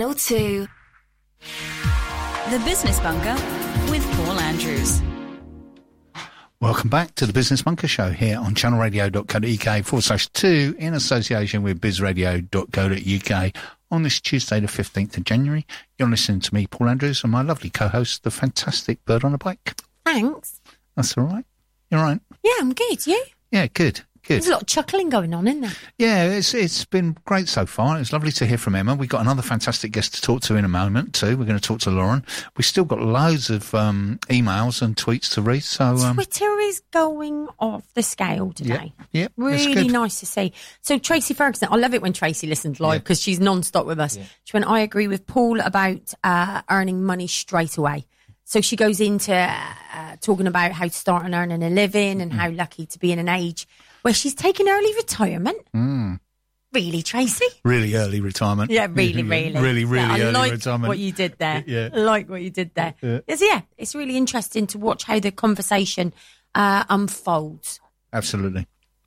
To The Business Bunker with Paul Andrews. Welcome back to the Business Bunker Show here on channelradio.co.uk/2 in association with bizradio.co.uk on this Tuesday the 15th of January. You're listening to me, Paul Andrews, and my lovely co-host, the fantastic Bird on a Bike. Thanks. That's all right. You're all right? Yeah, I'm good. You? Yeah, good. Good. There's a lot of chuckling going on, isn't there? Yeah, it's been great so far. It's lovely to hear from Emma. We've got another fantastic guest to talk to in a moment too. We're going to talk to Lauren. We've still got loads of emails and tweets to read. So Twitter is going off the scale today. Yeah, really nice to see. So Tracy Ferguson, I love it when Tracy listens live because she's non-stop with us. Yeah. She went, I agree with Paul about earning money straight away. So she goes into talking about how to start and earning a living and how lucky to be in an age where she's taking early retirement. Really, Tracy? Really early retirement. Yeah, really. Really early retirement. What you did there. Yeah. I like what you did there. Yeah. It's really interesting to watch how the conversation unfolds. Absolutely.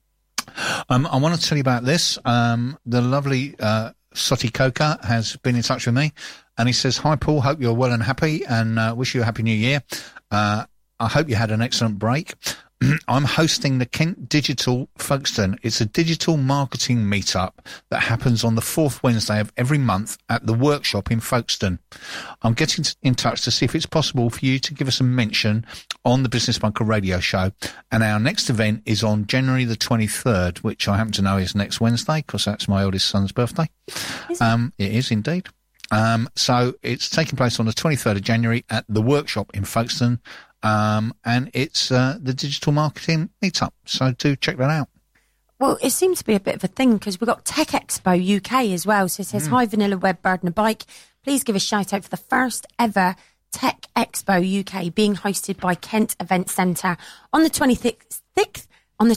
I want to tell you about this. The lovely Soti Coca has been in touch with me, and he says, "Hi Paul, hope you're well and happy, and wish you a happy new year. I hope you had an excellent break. I'm hosting the Kent Digital Folkestone. It's a digital marketing meetup that happens on the fourth Wednesday of every month at the workshop in Folkestone. I'm getting in touch to see if it's possible for you to give us a mention on the Business Bunker radio show. And our next event is on January the 23rd, which I happen to know is next Wednesday because that's my eldest son's birthday. It is indeed. So it's taking place on the 23rd of January at the workshop in Folkestone. And it's the digital marketing meetup. So do check that out. Well, it seems to be a bit of a thing because we've got Tech Expo UK as well. So it says, Hi, Vanilla Web, Bird and a Bike. Please give a shout out for the first ever Tech Expo UK being hosted by Kent Event Centre on the 26th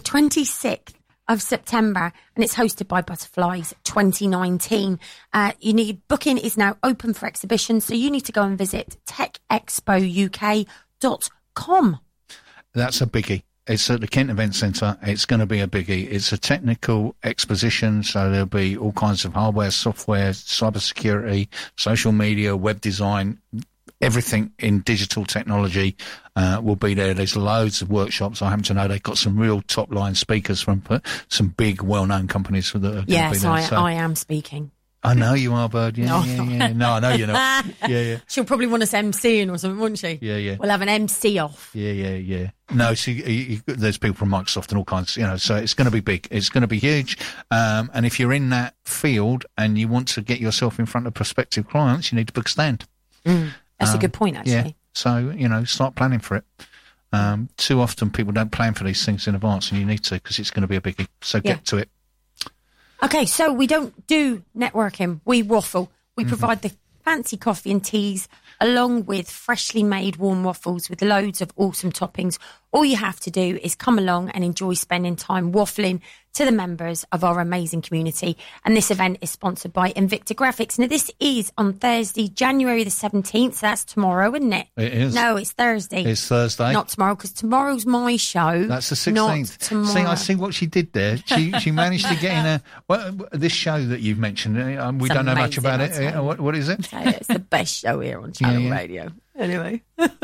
of September, and it's hosted by Butterflies 2019. Booking is now open for exhibition, so you need to go and visit techexpouk.com. That's a biggie. It's at the Kent Event Centre. It's going to be a biggie. It's a technical exposition, so there'll be all kinds of hardware, software, cybersecurity, social media, web design, everything in digital technology will be there. There's loads of workshops. I happen to know they've got some real top-line speakers from some big, well-known companies that are going to be there. Yes, I am speaking. I know you are, Bird. Yeah. No, I know you're not. Yeah. She'll probably want us MCing or something, wouldn't she? Yeah. We'll have an MC off. Yeah. No, there's people from Microsoft and all kinds, so it's going to be big. It's going to be huge. And if you're in that field and you want to get yourself in front of prospective clients, you need to book a stand. That's a good point, actually. Yeah. So, start planning for it. Too often people don't plan for these things in advance, and you need to because it's going to be a biggie. So get to it. Okay, so we don't do networking. We waffle. We provide the fancy coffee and teas along with freshly made warm waffles with loads of awesome toppings. All you have to do is come along and enjoy spending time waffling to the members of our amazing community. And this event is sponsored by Invicta Graphics. Now, this is on Thursday, January the 17th. So that's tomorrow, isn't it? It is. No, it's Thursday. It's Thursday. Not tomorrow, because tomorrow's my show. That's the 16th. Not tomorrow. See, I see what she did there. She managed to get in this show that you've mentioned. We don't know much about it. What is it? It's the best show here on Channel Radio. Anyway.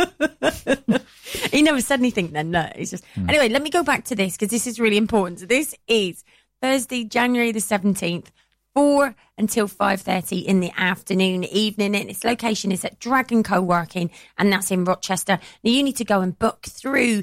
He never said anything then, no. He's just... Anyway, let me go back to this because this is really important. So this is Thursday, January the 17th, 4 until 5:30 in the afternoon, evening. And its location is at Dragon Co-working, and that's in Rochester. Now, you need to go and book through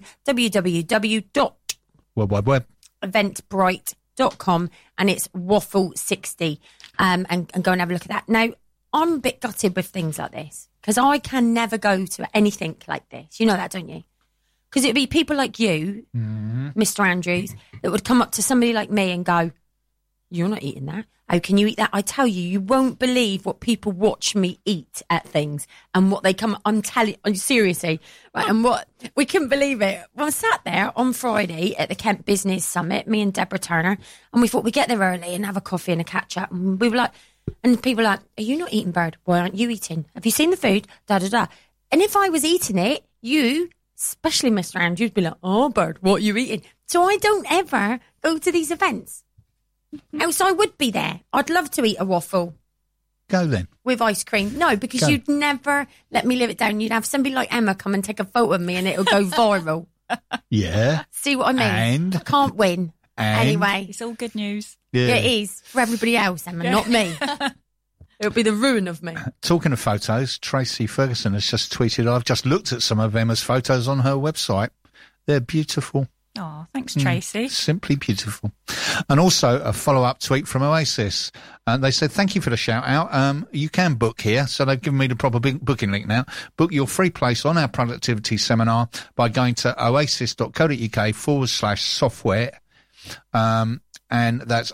www.eventbrite.com, and it's Waffle 60, and go and have a look at that. Now, I'm a bit gutted with things like this because I can never go to anything like this. You know that, don't you? Because it'd be people like you, Mr. Andrews, that would come up to somebody like me and go, "You're not eating that. How can you eat that?" I tell you, you won't believe what people watch me eat at things and what they come. I'm telling you, seriously, right? And what we couldn't believe it. Well, I sat there on Friday at the Kent Business Summit, me and Deborah Turner, and we thought we'd get there early and have a coffee and a catch up. And we were like, and people were like, "Are you not eating, Bird? Why aren't you eating? Have you seen the food? Da da da." And if I was eating it, you, especially Mr. Andrews, be like, "Oh, Bird, what are you eating?" So I don't ever go to these events. Else I would be there. I'd love to eat a waffle. Go then. with ice cream. No, because Go. you'd never let me live it down. You'd have somebody like Emma come and take a photo of me and it'll go viral. Yeah. See what I mean? And? I can't win. And? Anyway, It's all good news. Yeah. it is for everybody else, Emma, not me. It'll be the ruin of me. Talking of photos, Tracy Ferguson has just tweeted, I've just looked at some of Emma's photos on her website. They're beautiful. Oh, thanks, Tracy. Simply beautiful. And also a follow-up tweet from Oasis. They said, thank you for the shout-out. You can book here. So they've given me the proper booking link now. Book your free place on our productivity seminar by going to oasis.co.uk/software. And that's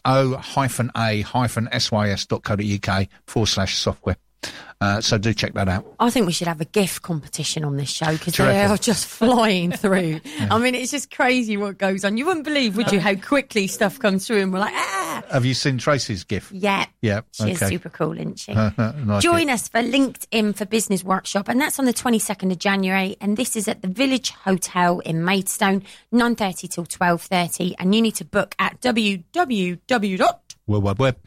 o-a-sys.co.uk/software. So do check that out. I think we should have a gift competition on this show because Do you they reckon? are just flying through. I mean, it's just crazy what goes on. You wouldn't believe, would you, how quickly stuff comes through and we're like, ah. Have you seen Tracy's gift? Yeah. Yeah. She's Okay. super cool, isn't she? Like Join it. us for LinkedIn for Business Workshop, and that's on the 22nd of January, and this is at the Village Hotel in Maidstone, 9:30 till 12:30, and you need to book at World Wide Web.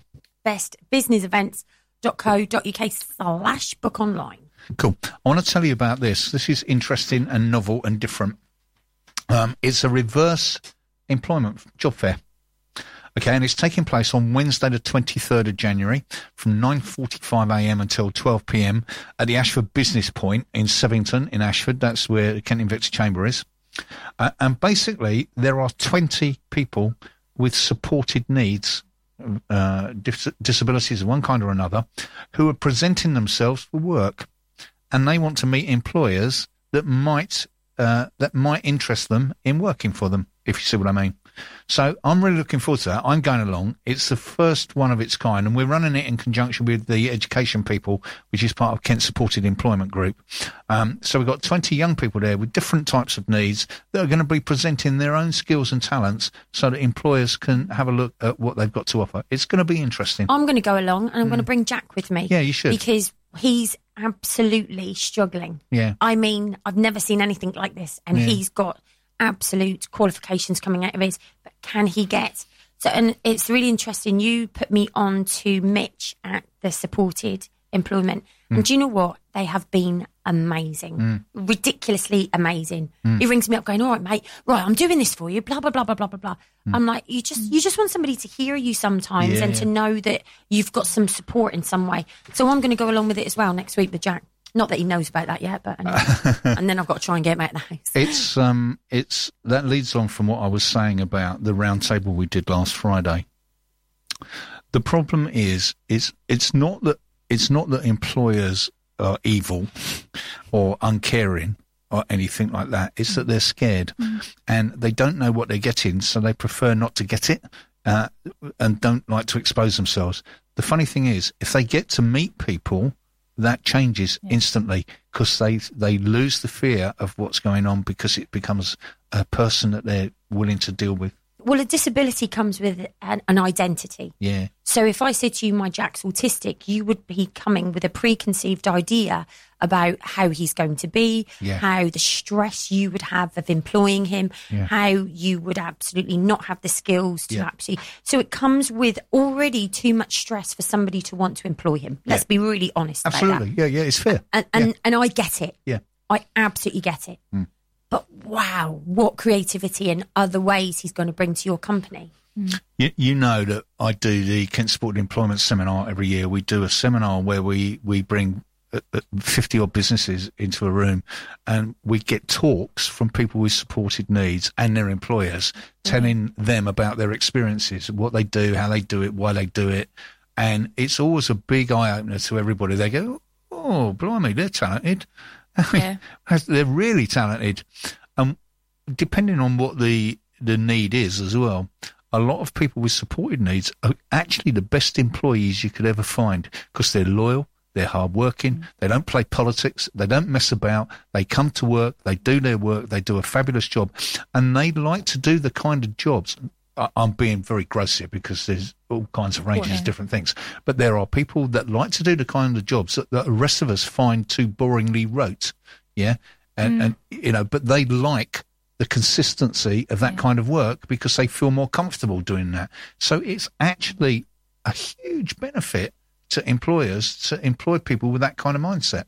bestbusinessevents.co.uk/book online. Cool. I want to tell you about this. This is interesting and novel and different. It's a reverse employment job fair. Okay, and it's taking place on Wednesday the 23rd of January from 9:45am until 12pm at the Ashford Business Point in Sevington in Ashford. That's where the Kent Invicta Chamber is. And basically, there are 20 people with supported needs, disabilities of one kind or another, who are presenting themselves for work. And they want to meet employers that might interest them in working for them, if you see what I mean. So I'm really looking forward to that. I'm going along. It's the first one of its kind, and we're running it in conjunction with the Education People, which is part of Kent Supported Employment Group. So we've got 20 young people there with different types of needs that are going to be presenting their own skills and talents so that employers can have a look at what they've got to offer. It's going to be interesting. I'm going to go along, and I'm going to bring Jack with me. Yeah, you should. Because he's absolutely struggling. Yeah. I mean, I've never seen anything like this, and Yeah. he's got absolute qualifications coming out of his, but can he get... So, and it's really interesting. You put me on to Mitch at the Supported Employment. And do you know what? They have been amazing. Ridiculously amazing. He rings me up going, all right, mate, right, I'm doing this for you, blah, blah, blah, blah, blah, blah, blah. I'm like, you just want somebody to hear you sometimes Yeah, and yeah. to know that you've got some support in some way. So I'm going to go along with it as well next week with Jack. Not that he knows about that yet, but anyway. And then I've got to try and get him out of the house. It's that leads on from what I was saying about the round table we did last Friday. The problem is it's not that employers are evil or uncaring or anything like that. It's that they're scared and they don't know what they're getting, so they prefer not to get it and don't like to expose themselves. The funny thing is, if they get to meet people, that changes instantly because they lose the fear of what's going on because it becomes a person that they're willing to deal with. Well, a disability comes with an identity. Yeah. So if I said to you, my Jack's autistic, you would be coming with a preconceived idea about how he's going to be, how the stress you would have of employing him, how you would absolutely not have the skills to actually... So it comes with already too much stress for somebody to want to employ him. Let's be really honest about Absolutely. that. Yeah, it's fair. And I get it. Yeah. I absolutely get it. But wow, what creativity and other ways he's going to bring to your company. You know that I do the Kent Supported Employment Seminar every year. We do a seminar where we bring 50 odd businesses into a room and we get talks from people with supported needs and their employers telling them about their experiences, what they do, how they do it, why they do it. And it's always a big eye-opener to everybody. They go, oh, blimey, they're talented. Yeah. They're really talented. Depending on what the need is as well, a lot of people with supported needs are actually the best employees you could ever find because they're loyal, they're hardworking, they don't play politics, they don't mess about, they come to work, they do their work, they do a fabulous job, and they like to do the kind of jobs. I'm being very gross here because there's all kinds of ranges of different things. But there are people that like to do the kind of jobs that the rest of us find too boringly rote. Yeah. And you know, but they like the consistency of that kind of work because they feel more comfortable doing that. So it's actually a huge benefit to employers to employ people with that kind of mindset.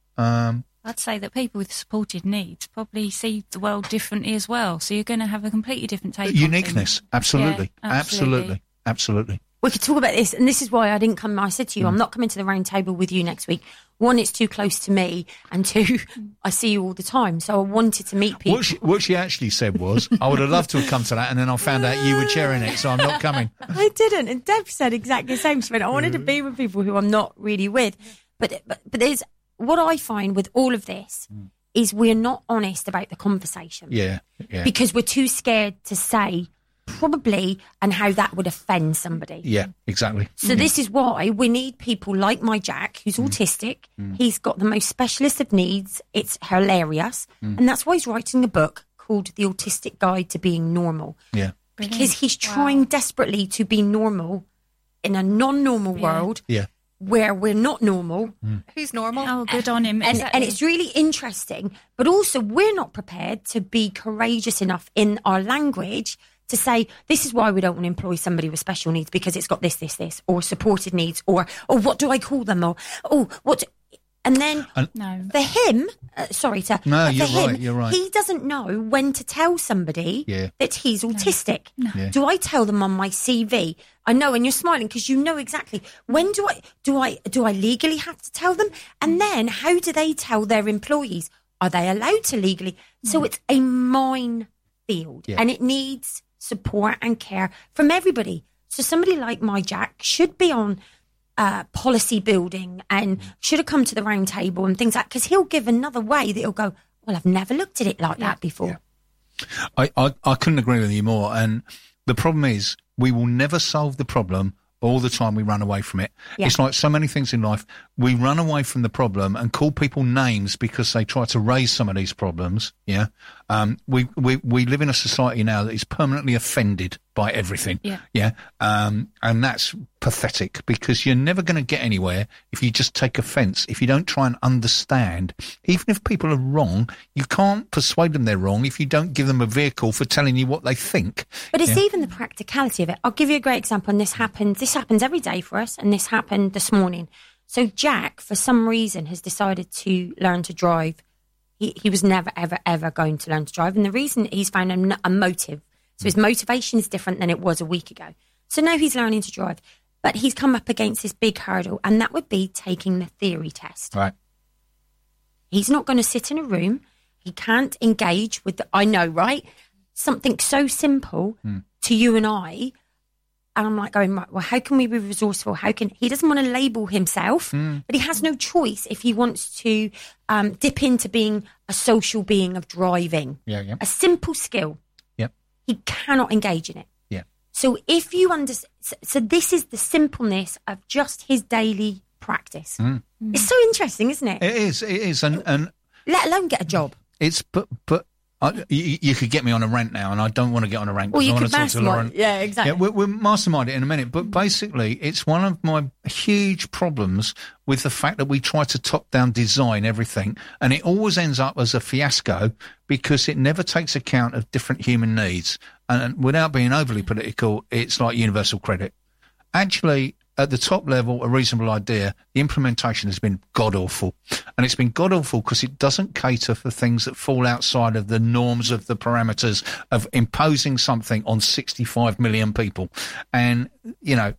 I'd say that people with supported needs probably see the world differently as well. So you're going to have a completely different take on Uniqueness, things. absolutely, Yeah, absolutely. We could talk about this, and this is why I didn't come. I said to you, I'm not coming to the round table with you next week. One, it's too close to me, and two, I see you all the time. So I wanted to meet people. What she actually said was, I would have loved to have come to that, and then I found out you were chairing it, so I'm not coming. I didn't, and Deb said exactly the same. She went, I wanted to be with people who I'm not really with. But there's what I find with all of this is we're not honest about the conversation. Yeah. Because we're too scared to say probably and how that would offend somebody. Yeah, exactly. So this is why we need people like my Jack, who's autistic. He's got the most specialist of needs. It's hilarious. And that's why he's writing a book called The Autistic Guide to Being Normal. Yeah. Because he's trying desperately to be normal in a non-normal world Yeah. where we're not normal. Who's normal? Oh, good on him. And it's really interesting. But also we're not prepared to be courageous enough in our language to say, this is why we don't want to employ somebody with special needs because it's got this, or supported needs, or what do I call them, or and then No. for him, No, for you're right. He doesn't know when to tell somebody that he's autistic. Yeah. Do I tell them on my CV? I know, and you're smiling because you know exactly. When do I legally have to tell them? And then how do they tell their employees? Are they allowed to legally? So it's a minefield, and it needs support and care from everybody. So somebody like my Jack should be on policy building and should have come to the round table and things like that, because he'll give another way that he'll go, well, I've never looked at it like that before. Yeah. I couldn't agree with you more. And the problem is we will never solve the problem all the time. We run away from it. Yeah. It's like so many things in life. We run away from the problem and call people names because they try to raise some of these problems. Yeah. We live in a society now that is permanently offended by everything. Yeah. Yeah. And that's pathetic because you're never going to get anywhere if you just take offence, if you don't try and understand. Even if people are wrong, you can't persuade them they're wrong if you don't give them a vehicle for telling you what they think. But it's even the practicality of it. I'll give you a great example, and this happens every day for us, and this happened this morning. So Jack, for some reason, has decided to learn to drive. He was never, ever, ever going to learn to drive, and the reason he's found a motive. So his motivation is different than it was a week ago. So now he's learning to drive, but he's come up against this big hurdle, and that would be taking the theory test. Right. He's not going to sit in a room. He can't engage with I know, right? Something so simple to you and I. And I'm like going, right, well, how can we be resourceful? He doesn't want to label himself, but he has no choice if he wants to dip into being a social being of driving. Yeah. A simple skill. Yep. He cannot engage in it. Yeah. So if you understand, so this is the simpleness of just his daily practice. It's so interesting, isn't it? It is. And Let alone get a job. it's, but you could get me on a rant now, and I don't want to get on a rant. Well, you I want could to talk to Lauren. mastermind. Yeah, exactly. Yeah, we'll mastermind it in a minute. But basically, it's one of my huge problems with the fact that we try to top-down design everything, and it always ends up as a fiasco because it never takes account of different human needs. And without being overly political, it's like universal credit. Actually, at the top level, a reasonable idea, the implementation has been god-awful. And it's been god-awful because it doesn't cater for things that fall outside of the norms of the parameters of imposing something on 65 million people. And, you know,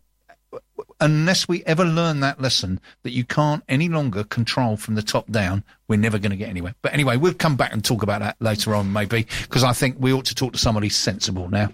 unless we ever learn that lesson that you can't any longer control from the top down, we're never going to get anywhere. But anyway, we'll come back and talk about that later on, maybe, because I think we ought to talk to somebody sensible now.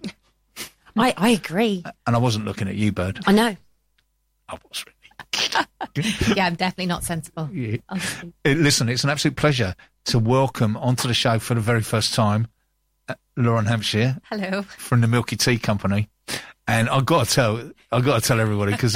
I agree. And I wasn't looking at you, Bird. I know. I was really. Yeah, I'm definitely not sensible. Yeah. Listen, it's an absolute pleasure to welcome onto the show for the very first time Lauren Hampshire Hello. from the Milky Tea Company. And I've got to tell everybody because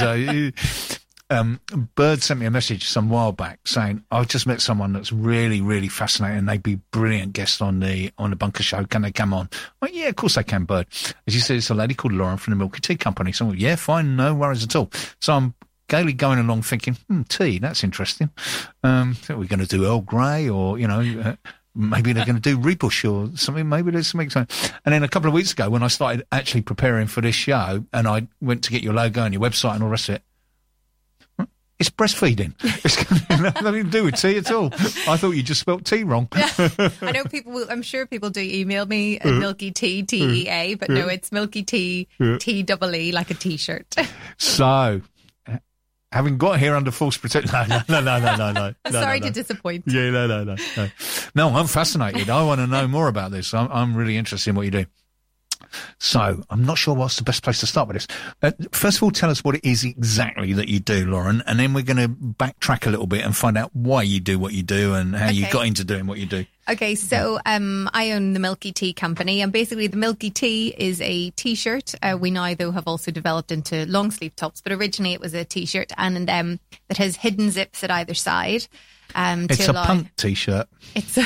Bird sent me a message some while back saying, I've just met someone that's really, really fascinating and they'd be brilliant guests on the Bunker Show. Can they come on? Well, yeah, of course they can, Bird. As you said, it's a lady called Lauren from the Milky Tea Company. So, yeah, fine, no worries at all. So I'm gaily going along thinking, tea, that's interesting. Are we going to do Earl Grey or, you know, maybe they're going to do Rebush or something. Maybe there's something. And then a couple of weeks ago when I started actually preparing for this show and I went to get your logo and your website and all the rest of it, It's breastfeeding. It's got nothing to do with tea at all. I thought you just spelt tea wrong. I know people will, I'm sure people do email me Milky Tea, TEA, but no, it's Milky Tea, TEE, like a t-shirt. So, having got here under false protection... No. I'm sorry to disappoint. Yeah, no. No, I'm fascinated. I want to know more about this. I'm really interested in what you do. So, I'm not sure what's the best place to start with this. First of all, tell us what it is exactly that you do, Lauren, and then we're going to backtrack a little bit and find out why you do what you do and how you got into doing what you do. Okay, so I own the Milky Tea company, and basically the Milky Tea is a t-shirt. We now, though, have also developed into long sleeve tops, but originally it was a t-shirt and that has hidden zips at either side. It's a punk t-shirt. It's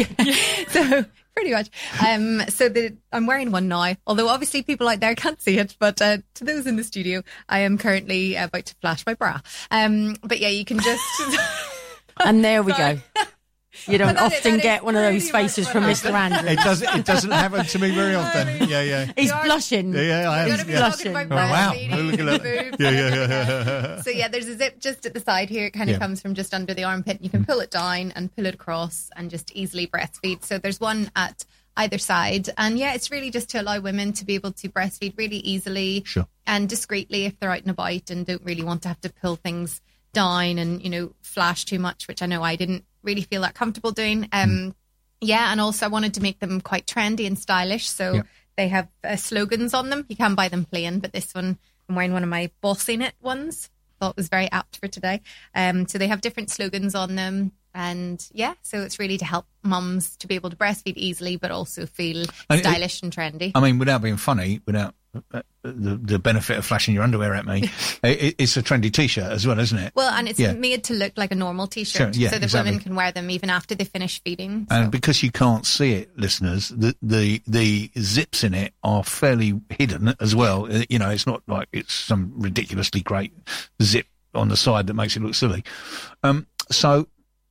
so pretty much. I'm wearing one now, although obviously people out there can't see it. But to those in the studio, I am currently about to flash my bra. But yeah, you can just. And there we go. You don't But often that get is one of those pretty much faces what from I Mr. Andrews. It doesn't happen to me very often. Yeah. He's blushing. Yeah, I You're am. going to be Yeah. talking about Oh, wow. breastfeeding, Look at boobs, that. and Yeah. everything else. So yeah, there's a zip just at the side here. It kind of Yeah. comes from just under the armpit. You can pull it down and pull it across and just easily breastfeed. So there's one at either side. And yeah, it's really just to allow women to be able to breastfeed really easily and discreetly if they're out and about and don't really want to have to pull things down and, flash too much, which I know I didn't really feel that comfortable doing. Yeah, and also I wanted to make them quite trendy and stylish. So they have slogans on them. You can buy them plain, but this one, I'm wearing one of my Bossing It ones. Thought was very apt for today. So they have different slogans on them. And yeah, so it's really to help mums to be able to breastfeed easily, but also feel stylish and trendy. I mean, without being funny, without the benefit of flashing your underwear at me, it's a trendy t-shirt as well, isn't it? Well, and it's made to look like a normal t-shirt, Sure, yeah, so that exactly. women can wear them even after they finish feeding. So. And because you can't see it, listeners, the zips in it are fairly hidden as well. It's not like it's some ridiculously great zip on the side that makes it look silly. So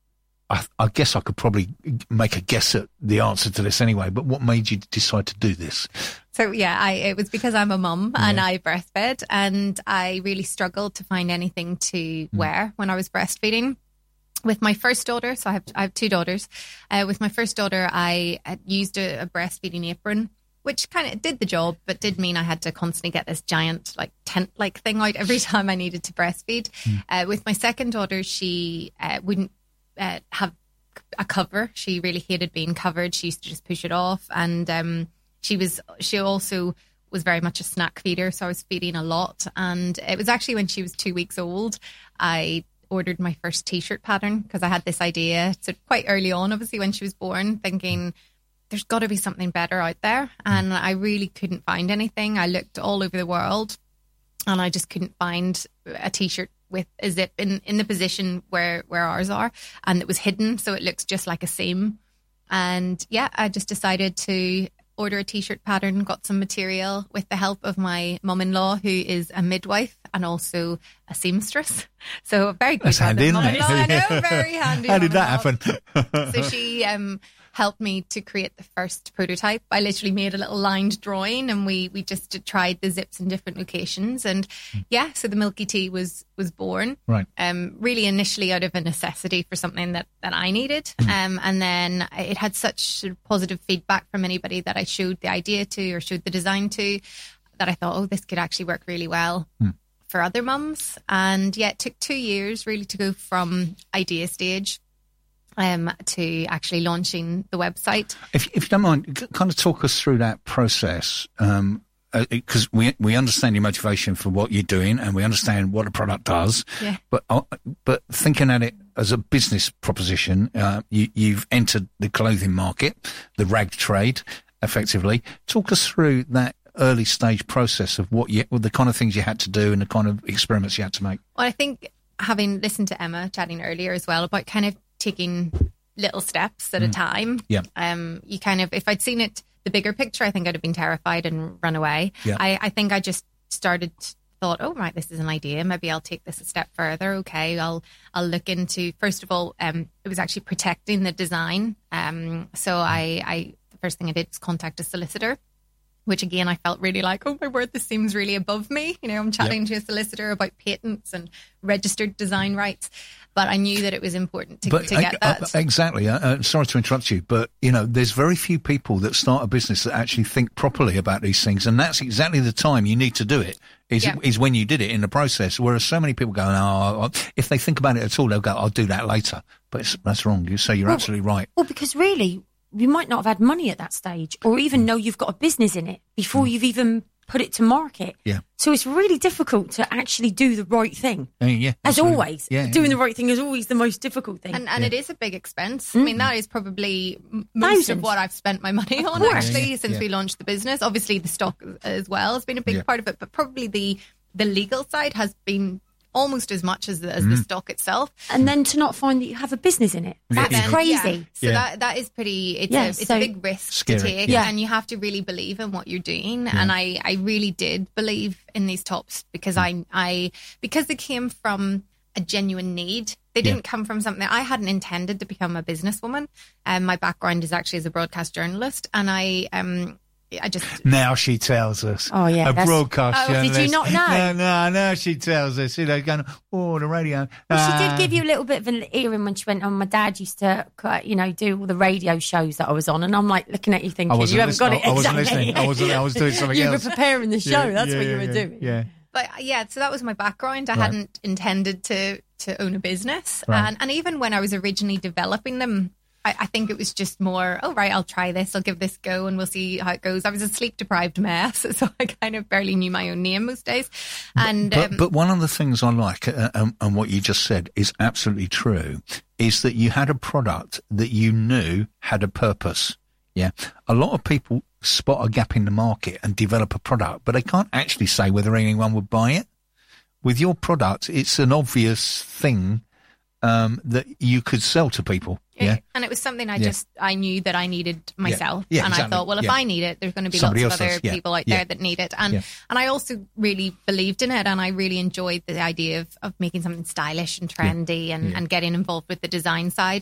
I guess I could probably make a guess at the answer to this anyway, but what made you decide to do this? So yeah, it was because I'm a mum and I breastfed, and I really struggled to find anything to wear when I was breastfeeding. With my first daughter, so I have two daughters. With my first daughter, I had used a breastfeeding apron, which kind of did the job, but did mean I had to constantly get this giant tent-like thing out every time I needed to breastfeed. With my second daughter, she wouldn't have a cover. She really hated being covered. She used to just push it off, and she also was very much a snack feeder, so I was feeding a lot. And it was actually when she was 2 weeks old, I ordered my first t-shirt pattern, because I had this idea, so quite early on, obviously when she was born, thinking there's got to be something better out there, and I really couldn't find anything. I looked all over the world and I just couldn't find a t-shirt with a zip in the position where ours are, and it was hidden, so it looks just like a seam. And yeah, I just decided to order a t-shirt pattern, got some material with the help of my mum-in-law, who is a midwife and also a seamstress. So very good. That's handy, isn't it? I know, very handy. How did that mum-in-law. happen? So she helped me to create the first prototype. I literally made a little lined drawing, and we just tried the zips in different locations. And yeah, so the Milky Tea was born. Right. Really initially out of a necessity for something that I needed. And then it had such sort of positive feedback from anybody that I showed the idea to or showed the design to, that I thought, oh, this could actually work really well for other mums. And yeah, it took 2 years really to go from idea stage to actually launching the website. If you don't mind, kind of talk us through that process, because we understand your motivation for what you're doing, and we understand what a product does. Yeah. But thinking at it as a business proposition, you've entered the clothing market, the rag trade, effectively. Talk us through that early stage process of the kind of things you had to do and the kind of experiments you had to make. Well, I think having listened to Emma chatting earlier as well about kind of taking little steps at a time. Yeah. You kind of, if I'd seen it, the bigger picture, I think I'd have been terrified and run away. Yeah. I think I just thought, oh, right, this is an idea. Maybe I'll take this a step further. Okay, I'll look into, first of all, it was actually protecting the design. So the first thing I did was contact a solicitor, which again, I felt really like, oh my word, this seems really above me. You know, I'm chatting to a solicitor about patents and registered design rights, but I knew that it was important to get that. Exactly. Sorry to interrupt you, but, you know, there's very few people that start a business that actually think properly about these things, and that's exactly the time you need to do it, is when you did it in the process, whereas so many people go, oh, if they think about it at all, they'll go, I'll do that later. But that's wrong. So you're absolutely right. Well, because really, you might not have had money at that stage or even know you've got a business in it before you've even put it to market. Yeah. So it's really difficult to actually do the right thing. Yeah. As always. Yeah, doing the right thing is always the most difficult thing. And it is a big expense. I mean, that is probably most of what I've spent my money on, actually, since we launched the business. Obviously, the stock as well has been a big part of it, but probably the legal side has been almost as much as the stock itself. And then to not find that you have a business in it. That's crazy. So that is pretty, it's a big risk to take. And you have to really believe in what you're doing. And I really did believe in these tops because because they came from a genuine need. They didn't come from something. I hadn't intended to become a businesswoman. My background is actually as a broadcast journalist, and I just... Now she tells us. Oh, yeah. A broadcast journalist. Did you not know? No, she tells us. You know, going, the radio. Well, she did give you a little bit of an earring when she went on. My dad used to, do all the radio shows that I was on, and I'm like looking at you thinking, you haven't got it. I wasn't listening. I was doing something else. You were preparing the show. That's what you were doing. Yeah. But so that was my background. I hadn't intended to own a business. Right. And even when I was originally developing them, I think it was just more, I'll try this, I'll give this a go and we'll see how it goes. I was a sleep-deprived mess, so I kind of barely knew my own name most days. And But one of the things I like, and what you just said is absolutely true, is that you had a product that you knew had a purpose. Yeah. A lot of people spot a gap in the market and develop a product, but they can't actually say whether anyone would buy it. With your product, it's an obvious thing that you could sell to people. Yeah. And it was something I knew that I needed myself. Yeah, and exactly. I thought, well, if I need it, there's going to be Somebody lots of else other does. people out there that need it. And I also really believed in it, and I really enjoyed the idea of making something stylish and trendy and getting involved with the design side.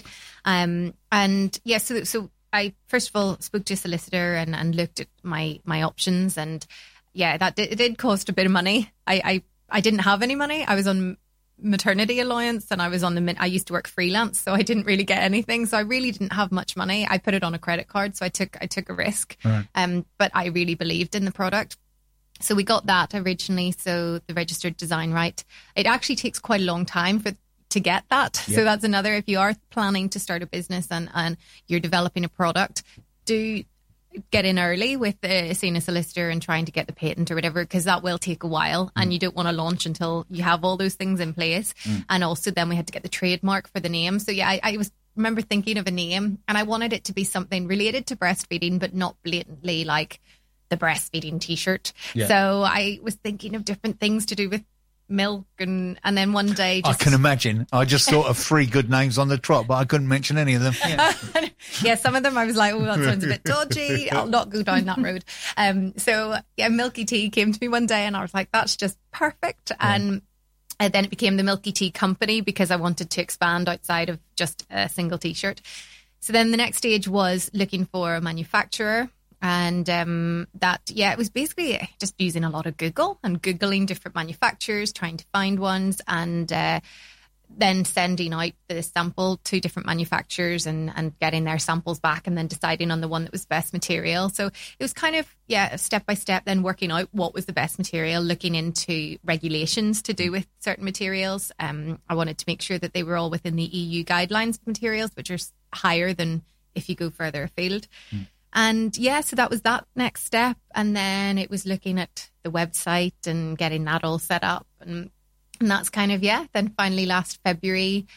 So I first of all spoke to a solicitor and looked at my options, and it did cost a bit of money. I didn't have any money. I was on maternity allowance, and I was I used to work freelance, so I didn't really get anything. So I really didn't have much money. I put it on a credit card, so I took a risk. Right. But I really believed in the product. So we got that originally. So the registered design right. It actually takes quite a long time to get that. Yeah. So that's another. If you are planning to start a business and you're developing a product, do get in early with seeing a solicitor and trying to get the patent or whatever, because that will take a while and you don't want to launch until you have all those things in place. And also then we had to get the trademark for the name. So I remember thinking of a name, and I wanted it to be something related to breastfeeding, but not blatantly like the breastfeeding t-shirt. So I was thinking of different things to do with milk, and then one day I can imagine. I just thought of 3 good names on the trot, but I couldn't mention any of them. Some of them I was like, that sounds a bit dodgy, I'll not go down that road. Milky Tea came to me one day, and I was like, that's just perfect. And then it became the Milky Tea Company because I wanted to expand outside of just a single t-shirt. So then the next stage was looking for a manufacturer. And it was basically just using a lot of Google and Googling different manufacturers, trying to find ones, and then sending out the sample to different manufacturers and getting their samples back, and then deciding on the one that was best material. So it was kind of, step by step, then working out what was the best material, looking into regulations to do with certain materials. I wanted to make sure that they were all within the EU guidelines of materials, which are higher than if you go further afield. And so that was that next step. And then it was looking at the website and getting that all set up. And that's kind of, then finally last February.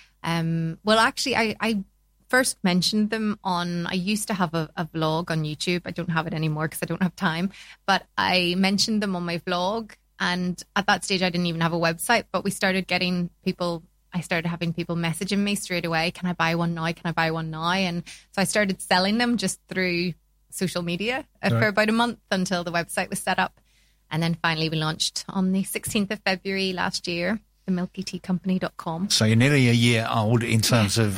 I first mentioned them I used to have a vlog on YouTube. I don't have it anymore because I don't have time. But I mentioned them on my vlog. And at that stage, I didn't even have a website. But we started getting I started having people messaging me straight away. Can I buy one now? Can I buy one now? And so I started selling them just through social media for about a month until the website was set up. And then finally we launched on the 16th of February last year, the milkyteacompany.com. So you're nearly a year old in terms of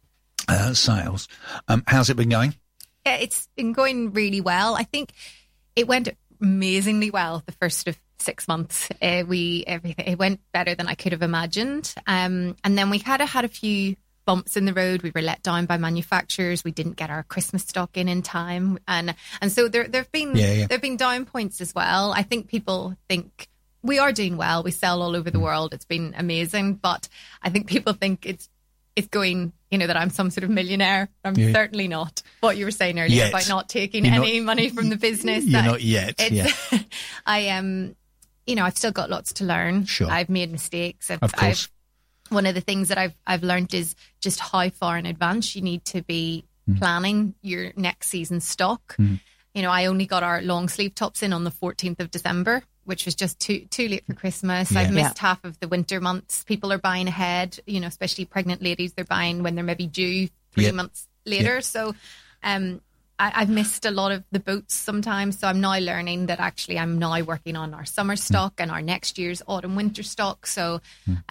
sales. How's it been going? It's been going really well. I think It went amazingly well the first of 6 months. It went better than I could have imagined. And then we kind of had a few bumps in the road. We were let down by manufacturers. We didn't get our Christmas stock in time, and so there've been down points as well. I think people think we are doing well. We sell all over the world. It's been amazing, but I think people think it's going, that I'm some sort of millionaire. I'm certainly not. What you were saying earlier about not taking any money from the business. You're not yet. I am. I've still got lots to learn. Sure. I've made mistakes. Of course. One of the things that I've learned is just how far in advance you need to be planning your next season's stock. I only got our long sleeve tops in on the 14th of December, which was just too late for Christmas. I've missed half of the winter months. People are buying ahead, especially pregnant ladies. They're buying when they're maybe due 3 months later. So I've missed a lot of the boats sometimes. So I'm now learning that actually I'm now working on our summer stock and our next year's autumn winter stock. So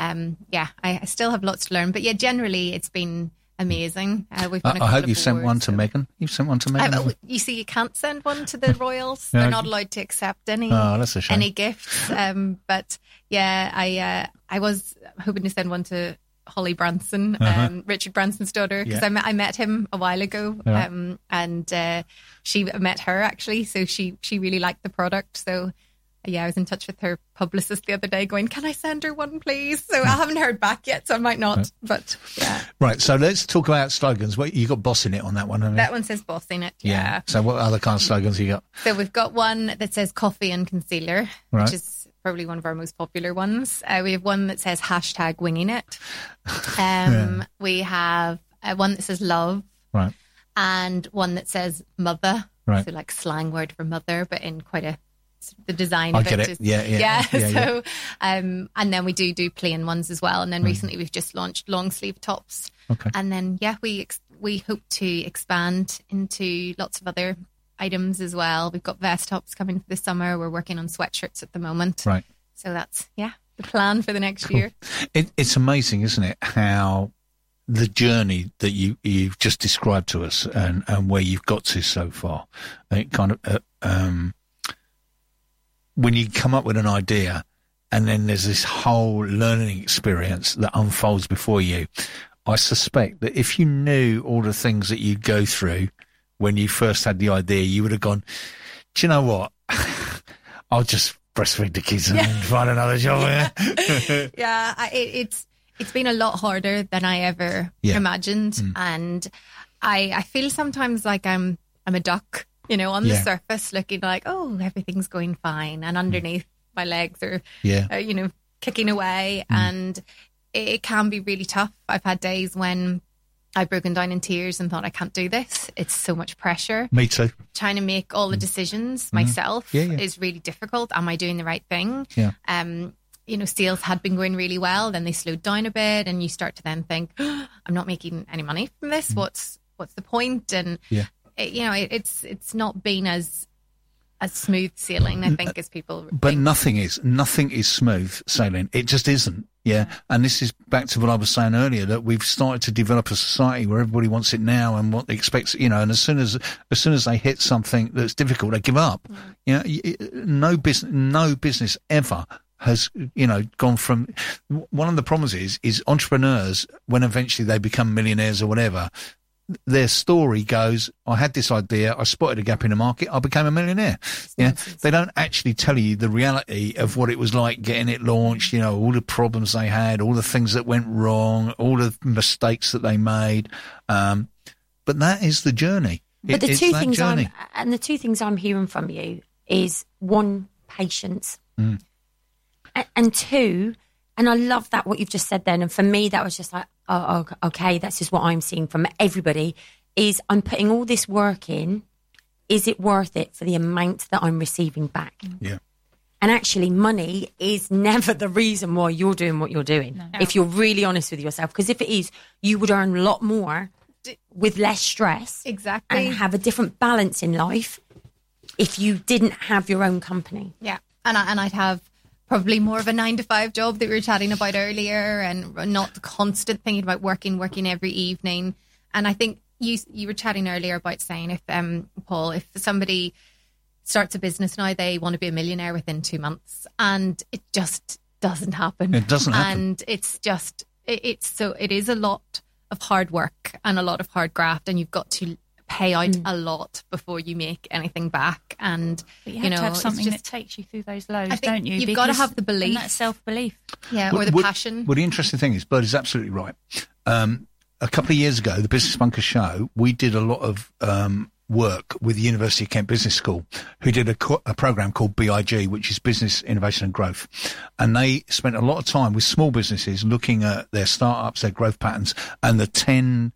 I still have lots to learn. But generally it's been amazing. We've I hope you sent one to Meghan. You've sent one to Meghan. You see, you can't send one to the royals. They're not allowed to accept any gifts. But I was hoping to send one to Holly Branson, Richard Branson's daughter, because I met him a while ago, and she met her actually, so she really liked the product. So I was in touch with her publicist the other day going, can I send her one please? So I haven't heard back yet, so I might not, but yeah. Right, so let's talk about slogans. You got boss in it on that one, haven't you? That one says boss in it, yeah. So what other kind of slogans have you got? So we've got one that says coffee and concealer, which is probably one of our most popular ones. We have one that says hashtag winging it. We have one that says love. Right. And one that says mother. Right. So like slang word for mother, but in quite the design of it. So, and then we do plain ones as well. And then recently we've just launched long sleeve tops. Okay. And then, we hope to expand into lots of other items as well. We've got vest tops coming for the summer. We're working on sweatshirts at the moment. Right. So that's, the plan for the next year. It's amazing, isn't it? How the journey that you've just described to us and where you've got to so far, it kind of, when you come up with an idea and then there's this whole learning experience that unfolds before you, I suspect that if you knew all the things that you'd go through when you first had the idea, you would have gone, do you know what? I'll just breastfeed the kids and find another job. It's been a lot harder than I ever imagined. And I feel sometimes like I'm a duck, on the surface looking like, oh, everything's going fine. And underneath my legs are, kicking away. And it can be really tough. I've had days when I've broken down in tears and thought, I can't do this. It's so much pressure. Me too. Trying to make all the decisions myself is really difficult. Am I doing the right thing? Yeah. Sales had been going really well. Then they slowed down a bit and you start to then think, I'm not making any money from this. What's the point? And, it's not been as smooth sailing, I think, as people But think. Nothing is smooth sailing. It just isn't. Yeah. And this is back to what I was saying earlier, that we've started to develop a society where everybody wants it now and what they expect, and as soon as they hit something that's difficult, they give up. No business ever has, gone from, one of the problems is entrepreneurs, when eventually they become millionaires or whatever, their story goes, I had this idea, I spotted a gap in the market, I became a millionaire. Yeah. They don't actually tell you the reality of what it was like getting it launched, all the problems they had, all the things that went wrong, all the mistakes that they made. But that is the journey. But the two things I'm hearing from you is one, patience. And two, and I love that what you've just said then. And for me, that was just like, oh, okay, that's just what I'm seeing from everybody, is I'm putting all this work in. Is it worth it for the amount that I'm receiving back? Yeah. And actually, money is never the reason why you're doing what you're doing. No. If you're really honest with yourself. Because if it is, you would earn a lot more with less stress. Exactly. And have a different balance in life if you didn't have your own company. Yeah. And I'd have probably more of a 9-to-5 job that we were chatting about earlier, and not the constant thinking about working every evening. And I think you were chatting earlier about saying if Paul, if somebody starts a business now, they want to be a millionaire within 2 months, and it just doesn't happen. It doesn't happen. And it's just, it is a lot of hard work and a lot of hard graft, and you've got to pay out a lot before you make anything back. And But you have to have something it's just, that takes you through those lows, I think don't you? you've got to have the belief. And that self-belief. yeah, or the passion. Well, the interesting thing is, Bird is absolutely right. A couple of years ago, the Business Bunker show, we did a lot of work with the University of Kent Business School, who did a program called BIG, which is Business Innovation and Growth. And they spent a lot of time with small businesses looking at their startups, their growth patterns, and the 10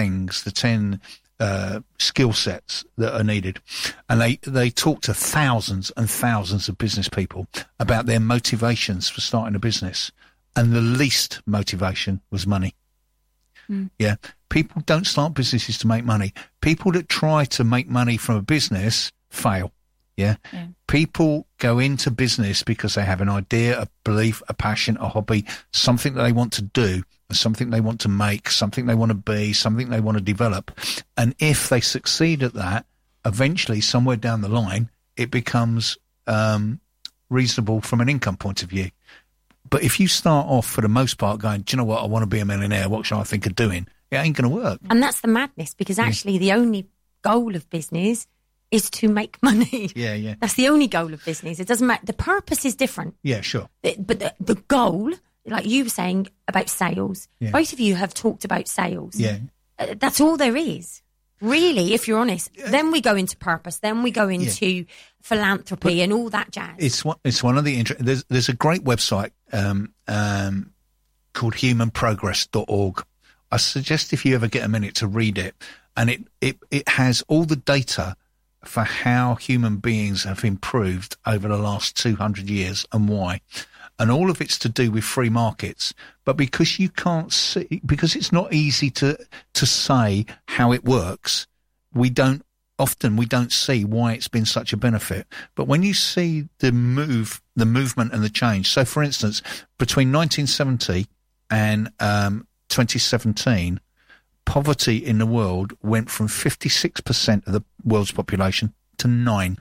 skill sets that are needed. And they talked to thousands and thousands of business people about their motivations for starting a business. And the least motivation was money. Yeah. People don't start businesses to make money. People that try to make money from a business fail. Yeah. People go into business because they have an idea, a belief, a passion, a hobby, something that they want to do, something they want to make, something they want to be, something they want to develop. And if they succeed at that, eventually somewhere down the line, it becomes reasonable from an income point of view. But if you start off, for the most part, going, do you know what, I want to be a millionaire, what should I think of doing? It ain't going to work. And that's the madness, because actually the only goal of business is to make money. Yeah. That's the only goal of business. It doesn't matter. The purpose is different. Yeah, sure. But the goal, like you were saying about sales, both of you have talked about sales. Yeah. That's all there is. Really, if you're honest, then we go into purpose, then we go into philanthropy and all that jazz. It's one of the there's a great website called humanprogress.org. I suggest if you ever get a minute to read it, and it has all the data for how human beings have improved over the last 200 years and why. And all of it's to do with free markets. But because you can't see, because it's not easy to say how it works, we don't see why it's been such a benefit. But when you see the movement and the change. So for instance, between 1970 and 2017, poverty in the world went from 56% of the world's population to 9%.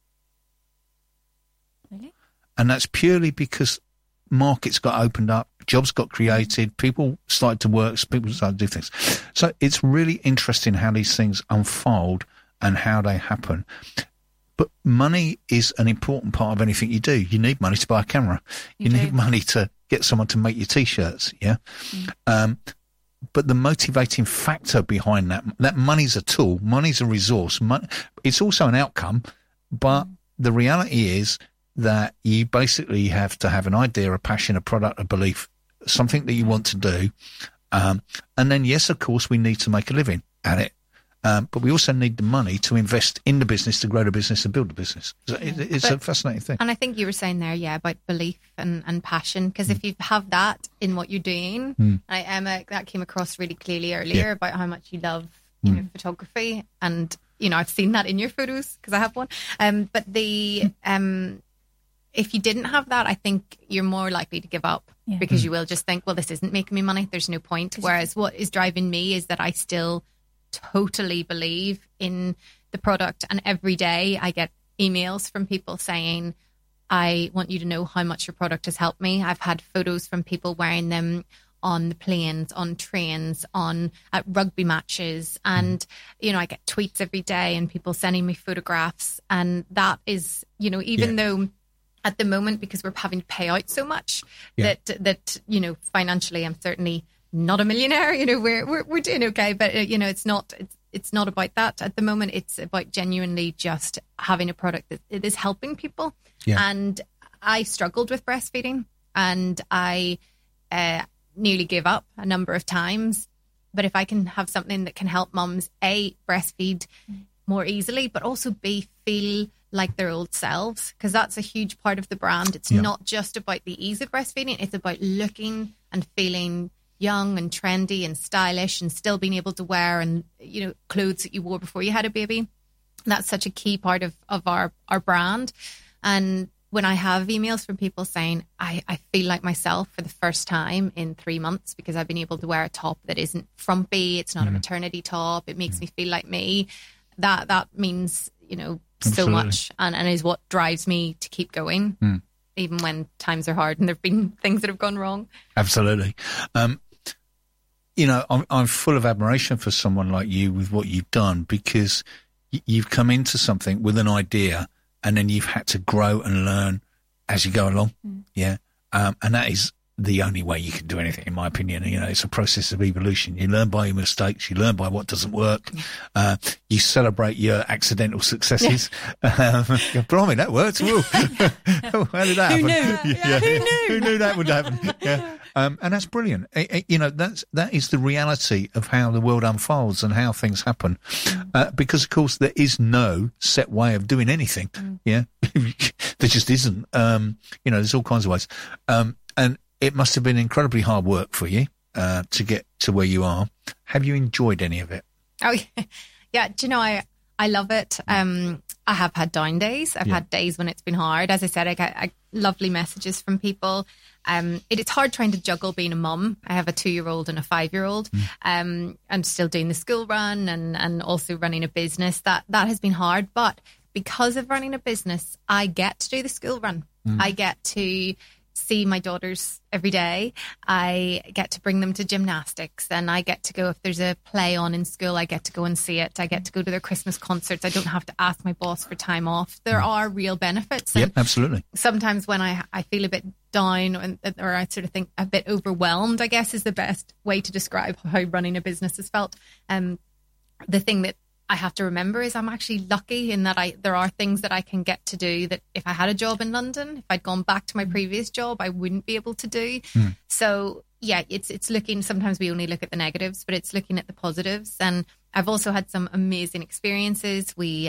Really? And that's purely because markets got opened up, jobs got created, people started to work, people started to do things. So it's really interesting how these things unfold and how they happen. But money is an important part of anything you do. You need money to buy a camera. You need money to get someone to make your T-shirts, yeah? But the motivating factor behind that money's a tool, money's a resource. It's also an outcome, but the reality is that you basically have to have an idea, a passion, a product, a belief, something that you want to do. And then, yes, of course, we need to make a living at it. But we also need the money to invest in the business, to grow the business and build the business. So it's a fascinating thing. And I think you were saying there, about belief and passion, because if you have that in what you're doing, Emma, that came across really clearly earlier about how much you love photography. And, I've seen that in your photos because I have one. But if you didn't have that, I think you're more likely to give up because you will just think, well, this isn't making me money. There's no point. Whereas what is driving me is that I still totally believe in the product. And every day I get emails from people saying, I want you to know how much your product has helped me. I've had photos from people wearing them on the planes, on trains, at rugby matches. And, I get tweets every day and people sending me photographs. And that is, even though at the moment, because we're having to pay out so much that financially, I'm certainly not a millionaire. We're doing okay, but it's not about that at the moment. It's about genuinely just having a product that it is helping people. And I struggled with breastfeeding, and I nearly gave up a number of times. But if I can have something that can help mums A, breastfeed more easily, but also B, feel like their old selves, because that's a huge part of the brand. It's not just about the ease of breastfeeding, it's about looking and feeling young and trendy and stylish and still being able to wear and clothes that you wore before you had a baby. That's such a key part of our brand. And when I have emails from people saying I feel like myself for the first time in 3 months because I've been able to wear a top that isn't frumpy, it's not a maternity top, it makes me feel like me, that means so Absolutely. much, and is what drives me to keep going, even when times are hard and there've been things that have gone wrong. Absolutely. I'm full of admiration for someone like you with what you've done, because you've come into something with an idea and then you've had to grow and learn as you go along. Yeah. And that is the only way you can do anything, in my opinion. It's a process of evolution. You learn by your mistakes. You learn by what doesn't work. You celebrate your accidental successes. Blimey, that works. Whoa. How did that happen? Who knew that would happen? Yeah. And that's brilliant. That is the reality of how the world unfolds and how things happen. Because, of course, there is no set way of doing anything. Yeah. There just isn't. There's all kinds of ways. And it must have been incredibly hard work for you to get to where you are. Have you enjoyed any of it? Oh, yeah. Do you know, I love it. I have had down days. I've had days when it's been hard. As I said, I get lovely messages from people. It's hard trying to juggle being a mum. I have a 2-year-old and a 5-year-old. I'm still doing the school run and also running a business. That has been hard. But because of running a business, I get to do the school run. I get to see my daughters every day. I get to bring them to gymnastics, and I get to go, if there's a play on in school, I get to go and see it. I get to go to their Christmas concerts. I don't have to ask my boss for time off. There are real benefits. Yep, absolutely. Sometimes when I feel a bit down, or I sort of think a bit overwhelmed, I guess is the best way to describe how running a business has felt. The thing that I have to remember is I'm actually lucky in that there are things that I can get to do that if I had a job in London, if I'd gone back to my previous job, I wouldn't be able to do. So yeah, it's looking, sometimes we only look at the negatives, but it's looking at the positives. And I've also had some amazing experiences. We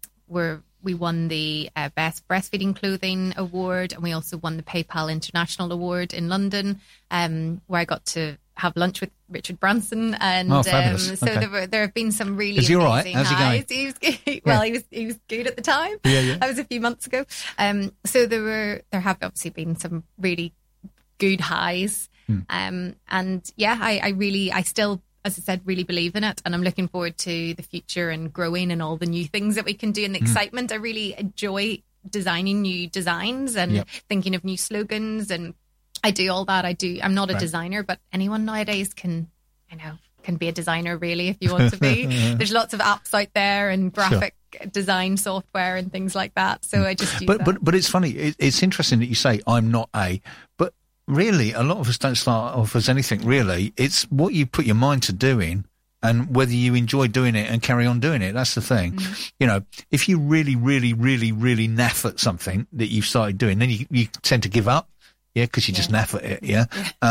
won the Best Breastfeeding Clothing Award, and we also won the PayPal International Award in London, where I got to have lunch with Richard Branson, and fabulous. Okay. there have been some really Is he all right? amazing How's he highs. going? Well, he was good at the time. Yeah. That was a few months ago. So there have obviously been some really good highs, and yeah, I still, as I said, really believe in it, and I'm looking forward to the future and growing and all the new things that we can do and the excitement. I really enjoy designing new designs and thinking of new slogans, and I do all that. I'm not a designer, but anyone nowadays can be a designer, really, if you want to be. There's lots of apps out there and graphic design software and things like that. So I just use that. But it's funny. It's interesting that you say I'm not but really a lot of us don't start off as anything, really. It's what you put your mind to doing and whether you enjoy doing it and carry on doing it. That's the thing. If you really, really, really, really naff at something that you've started doing, then you tend to give up. Yeah, because you just naff at it, yeah?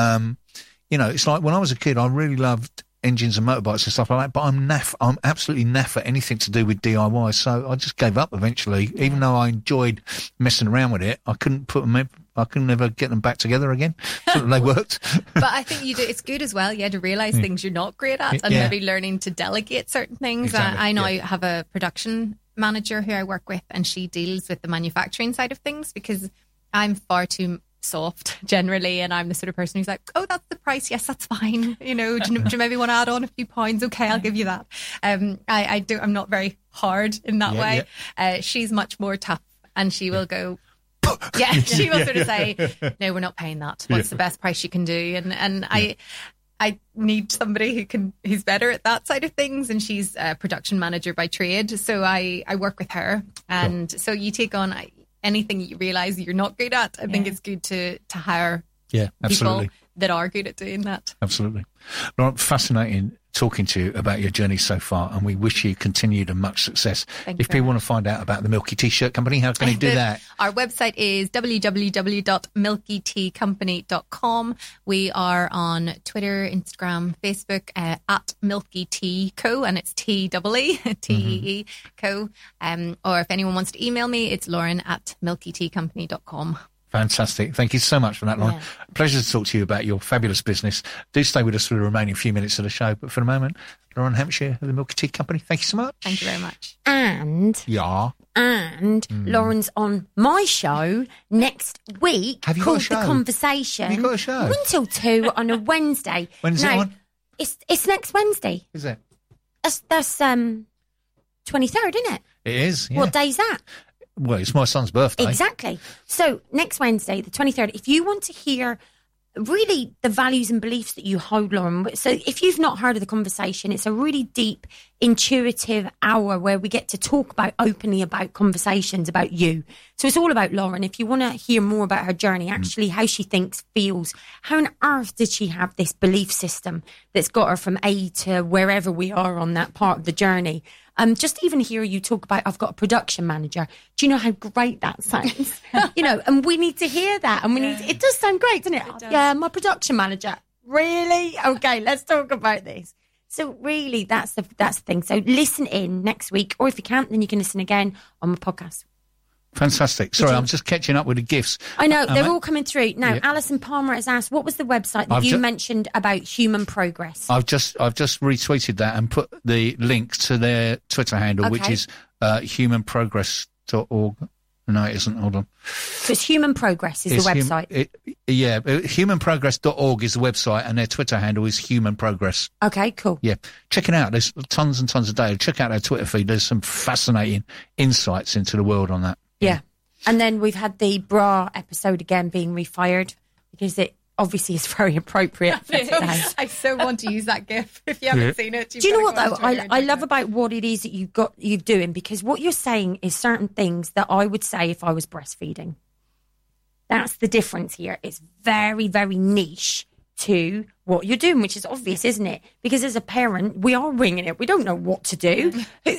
It's like when I was a kid, I really loved engines and motorbikes and stuff like that, but I'm absolutely naff at anything to do with DIY, so I just gave up eventually. Even though I enjoyed messing around with it, I couldn't ever get them back together again. So they worked. But I think it's good as well, to realise things you're not great at, and maybe learning to delegate certain things. Exactly. I now have a production manager who I work with, and she deals with the manufacturing side of things, because I'm far too soft generally, and I'm the sort of person who's like, oh, that's the price, yes, that's fine, do you maybe want to add on a few pounds? Okay, I'll give you that. I'm not very hard in that way. She's much more tough, and she will go she will sort of say, no, we're not paying that. What's the best price you can do? And I need somebody who's better at that side of things, and she's a production manager by trade, so I work with her. And so you take on anything you realise you're not good at. I think it's good to hire people that are good at doing that. Absolutely. Lauren, fascinating talking to you about your journey so far, and we wish you continued and much success. Thank if you people want to find out about the Milky T-shirt company, how can they do that? Our website is www.milkyteacompany.com. We are on Twitter, Instagram, Facebook at Milky Tea Co, and it's TEE Co. Or if anyone wants to email me, it's lauren@milkyteacompany.com. Fantastic. Thank you so much for that, Lauren. Yeah. Pleasure to talk to you about your fabulous business. Do stay with us for the remaining few minutes of the show. But for the moment, Lauren Hampshire of the Milky Tea Company, thank you so much. Take you very much. And Lauren's on my show next week. Have you called got a show? The Conversation. Have you got a show? 1 till 2 on a Wednesday. When's it on? It's next Wednesday. Is it? That's 23rd, isn't it? It is, yeah. What day's that? Well, it's my son's birthday. Exactly. So next Wednesday, the 23rd, if you want to hear really the values and beliefs that you hold, Lauren. So if you've not heard of the conversation, it's a really deep, intuitive hour where we get to talk openly about conversations about you. So it's all about Lauren. If you want to hear more about her journey, actually how she thinks, feels, how on earth did she have this belief system that's got her from A to wherever we are on that part of the journey? Just even hear you talk about, I've got a production manager. Do you know how great that sounds? And we need to hear that. And it does sound great, doesn't it? Yeah, my production manager. Really? Okay, let's talk about this. So really, that's the thing. So listen in next week, or if you can't, then you can listen again on my podcast. Fantastic. Sorry, I'm just catching up with the gifts. I know, they're all coming through. Now, yeah. Alison Palmer has asked, what was the website that you mentioned about Human Progress? I've just retweeted that and put the link to their Twitter handle, which is humanprogress.org. No, it isn't. Hold on. So it's Human Progress is the website. Humanprogress.org is the website, and their Twitter handle is Human Progress. Okay, cool. Yeah, check it out. There's tons and tons of data. Check out their Twitter feed. There's some fascinating insights into the world on that. Yeah. And then we've had the bra episode again being refired because it obviously is very appropriate for today. I so want to use that GIF if you haven't seen it. Do you know what though? I love about what it is that you're doing, because what you're saying is certain things that I would say if I was breastfeeding. That's the difference here. It's very, very niche to what you're doing, which is obvious, isn't it? Because as a parent, we are winging it. We don't know what to do.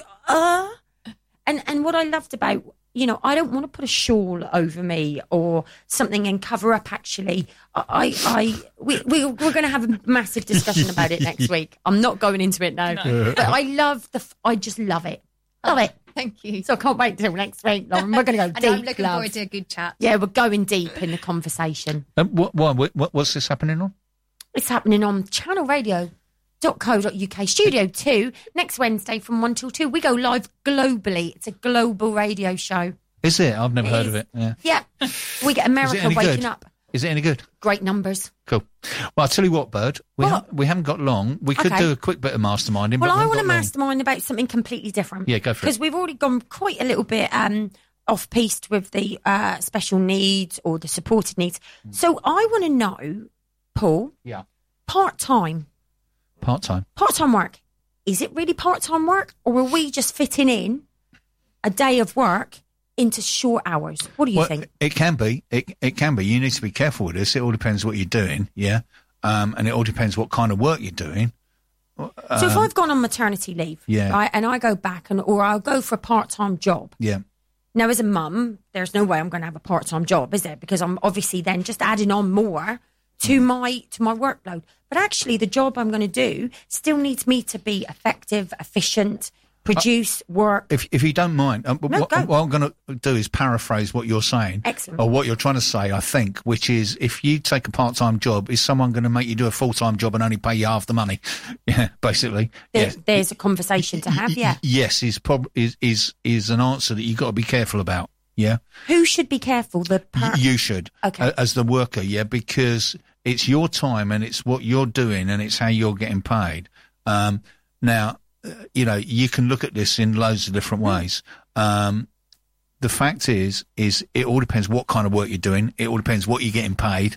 And what I loved about, I don't want to put a shawl over me or something and cover up. Actually, we're going to have a massive discussion about it next week. I'm not going into it now, but I just love it. Love it. Thank you. So I can't wait till next week, Lauren. We're going to go deep. I'm looking forward to a good chat. Yeah, we're going deep in the conversation. What's this happening on? It's happening on channelradio.co.uk, Studio 2, next Wednesday from 1 till 2. We go live globally. It's a global radio show. Is it? I've never heard of it. Yeah. We get America waking up. Is it any good? Great numbers. Cool. Well, I'll tell you what, Bird. We haven't got long. We could do a quick bit of masterminding. Well, I want to mastermind about something completely different. Yeah, go for it. Because we've already gone quite a little bit off-piste with the special needs or the supported needs. So I want to know, Paul, part-time work. Is it really part-time work, or are we just fitting in a day of work into short hours? What do you think? It can be. It can be. You need to be careful with this. It all depends what you're doing, yeah? And it all depends what kind of work you're doing. So if I've gone on maternity leave, right, and I go back or I'll go for a part-time job. Yeah. Now, as a mum, there's no way I'm going to have a part-time job, is there? Because I'm obviously then just adding on more to my workload. But actually, the job I'm going to do still needs me to be effective, efficient, produce work. If you don't mind, what I'm going to do is paraphrase what you're saying. Excellent. Or what you're trying to say, I think, which is if you take a part-time job, is someone going to make you do a full-time job and only pay you half the money? Yeah, basically. There's a conversation to have, yeah. Yes, is an answer that you've got to be careful about, yeah? Who should be careful? You should. Okay. As the worker, yeah, because it's your time and it's what you're doing and it's how you're getting paid. Now, you can look at this in loads of different ways. The fact is it all depends what kind of work you're doing. It all depends what you're getting paid.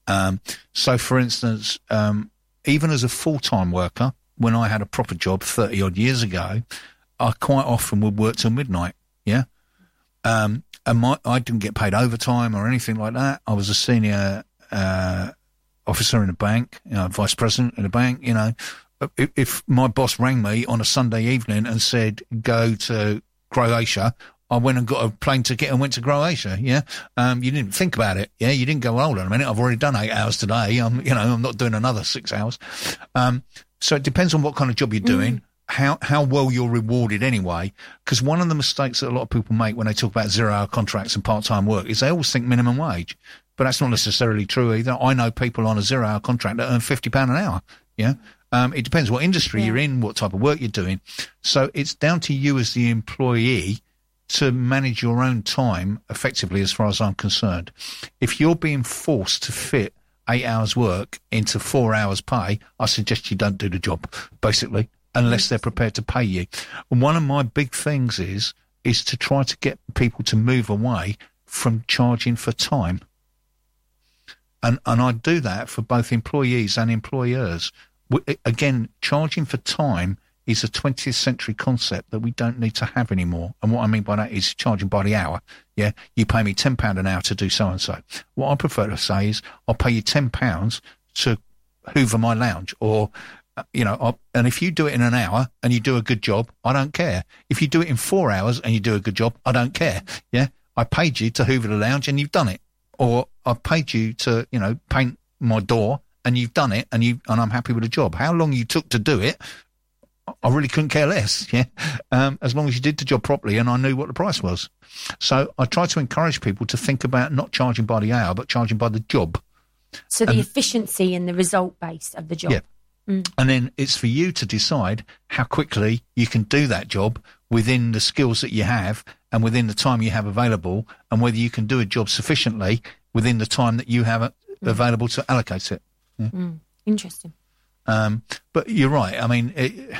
So, for instance, even as a full-time worker, when I had a proper job 30-odd years ago, I quite often would work till midnight, yeah? And I didn't get paid overtime or anything like that. I was a senior officer in a bank, vice president in a bank, If my boss rang me on a Sunday evening and said, go to Croatia, I went and got a plane ticket and went to Croatia, yeah? You didn't think about it, yeah? You didn't go, hold on a minute, I've already done 8 hours today. I'm not doing another 6 hours. So it depends on what kind of job you're doing, how well you're rewarded anyway. Because one of the mistakes that a lot of people make when they talk about 0-hour contracts and part-time work is they always think minimum wage. But that's not necessarily true either. I know people on a 0-hour contract that earn £50 an hour, yeah? It depends what industry you're in, what type of work you're doing. So it's down to you as the employee to manage your own time effectively, as far as I'm concerned. If you're being forced to fit 8 hours work into 4 hours pay, I suggest you don't do the job, basically, unless they're prepared to pay you. And one of my big things is is to try to get people to move away from charging for time. And I do that for both employees and employers. Again, charging for time is a 20th century concept that we don't need to have anymore. And what I mean by that is charging by the hour. Yeah, you pay me £10 an hour to do so-and-so. What I prefer to say is I'll pay you £10 to hoover my lounge, or, and if you do it in an hour and you do a good job, I don't care. If you do it in 4 hours and you do a good job, I don't care. Yeah, I paid you to hoover the lounge and you've done it. Or I paid you to, paint my door and you've done it, and I'm happy with the job. How long you took to do it, I really couldn't care less, yeah, as long as you did the job properly and I knew what the price was. So I try to encourage people to think about not charging by the hour, but charging by the job. So the efficiency and the result base of the job. Yeah. And then it's for you to decide how quickly you can do that job within the skills that you have and within the time you have available, and whether you can do a job sufficiently within the time that you have available to allocate it. Yeah. Interesting. But you're right. I mean,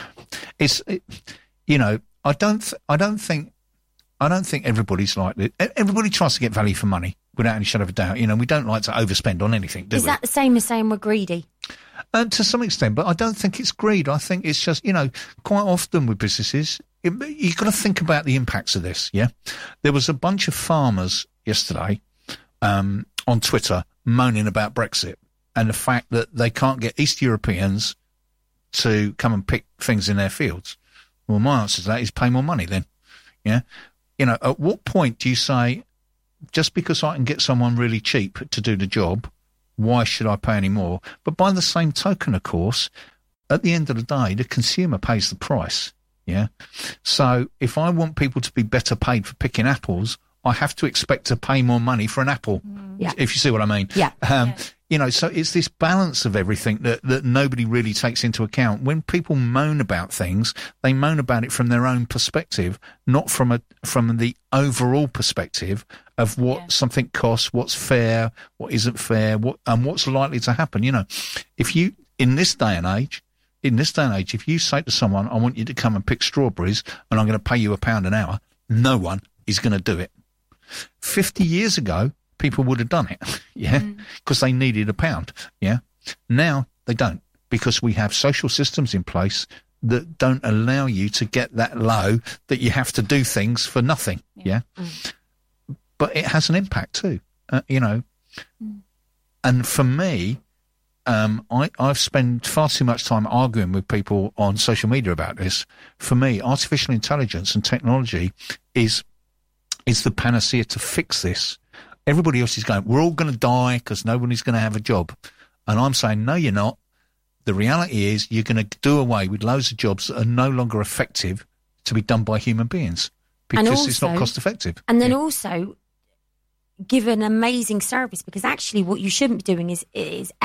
I don't think everybody's like this. Everybody tries to get value for money without any shadow of a doubt. We don't like to overspend on anything, do we? Is that the same as saying we're greedy? To some extent, but I don't think it's greed. I think it's just, quite often with businesses, you've got to think about the impacts of this, yeah? There was a bunch of farmers yesterday on Twitter moaning about Brexit and the fact that they can't get East Europeans to come and pick things in their fields. Well, my answer to that is pay more money then, yeah? At what point do you say, just because I can get someone really cheap to do the job, why should I pay any more? But by the same token, of course, at the end of the day, the consumer pays the price. Yeah. So if I want people to be better paid for picking apples, I have to expect to pay more money for an apple. Yeah. If you see what I mean. Yeah. So it's this balance of everything that nobody really takes into account. When people moan about things, they moan about it from their own perspective, not from the overall perspective of what something costs, what's fair, what isn't fair, what's likely to happen. If you, in this day and age, if you say to someone, I want you to come and pick strawberries and I'm going to pay you £1 an hour, no one is going to do it. 50 years ago, people would have done it, yeah, because they needed £1, yeah. Now they don't, because we have social systems in place that don't allow you to get that low that you have to do things for nothing, yeah. But it has an impact too, And for me, I've spent far too much time arguing with people on social media about this. For me, artificial intelligence and technology is the panacea to fix this. Everybody else is going, we're all going to die because nobody's going to have a job. And I'm saying, no, you're not. The reality is you're going to do away with loads of jobs that are no longer effective to be done by human beings because it's not cost effective. And then also give an amazing service, because actually what you shouldn't be doing is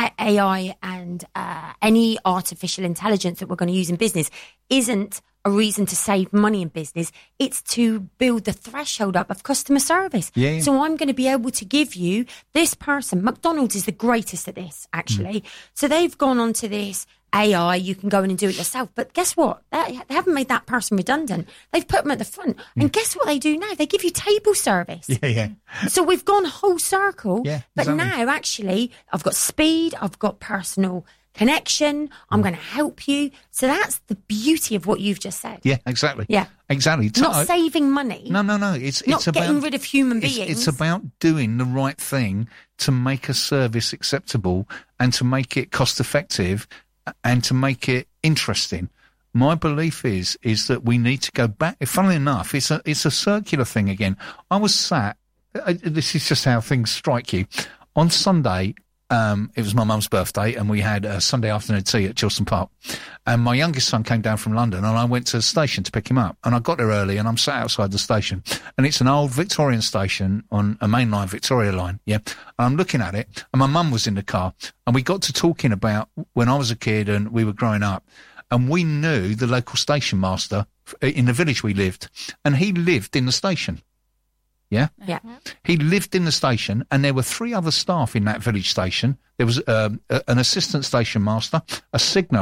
AI and any artificial intelligence that we're going to use in business isn't a reason to save money in business. It's to build the threshold up of customer service. Yeah. So I'm going to be able to give you this person. McDonald's is the greatest at this, actually. So they've gone on to this AI, you can go in and do it yourself. But guess what? They haven't made that person redundant. They've put them at the front. And guess what they do now? They give you table service. Yeah. So we've gone whole circle. Yeah, but exactly. now, actually, I've got speed, I've got personal connection, I'm going to help you. So that's the beauty of what you've just said. Yeah, exactly. Yeah. Exactly. Not saving money. No. It's not about getting rid of human beings. It's about doing the right thing to make a service acceptable and to make it cost effective and to make it interesting. My belief is that we need to go back. Funnily enough, it's a circular thing again. I was sat. This is just how things strike you. On Sunday, it was my mum's birthday, and we had a Sunday afternoon tea at Chilston Park. And my youngest son came down from London, and I went to the station to pick him up. And I got there early, and I'm sat outside the station. And it's an old Victorian station on a mainline Victoria line, yeah. And I'm looking at it, and my mum was in the car. And we got to talking about when I was a kid and we were growing up. And we knew the local station master in the village we lived. And he lived in the station. Yeah? Yeah. He lived in the station, and there were 3 other staff in that village station. There was an assistant station master, a signaller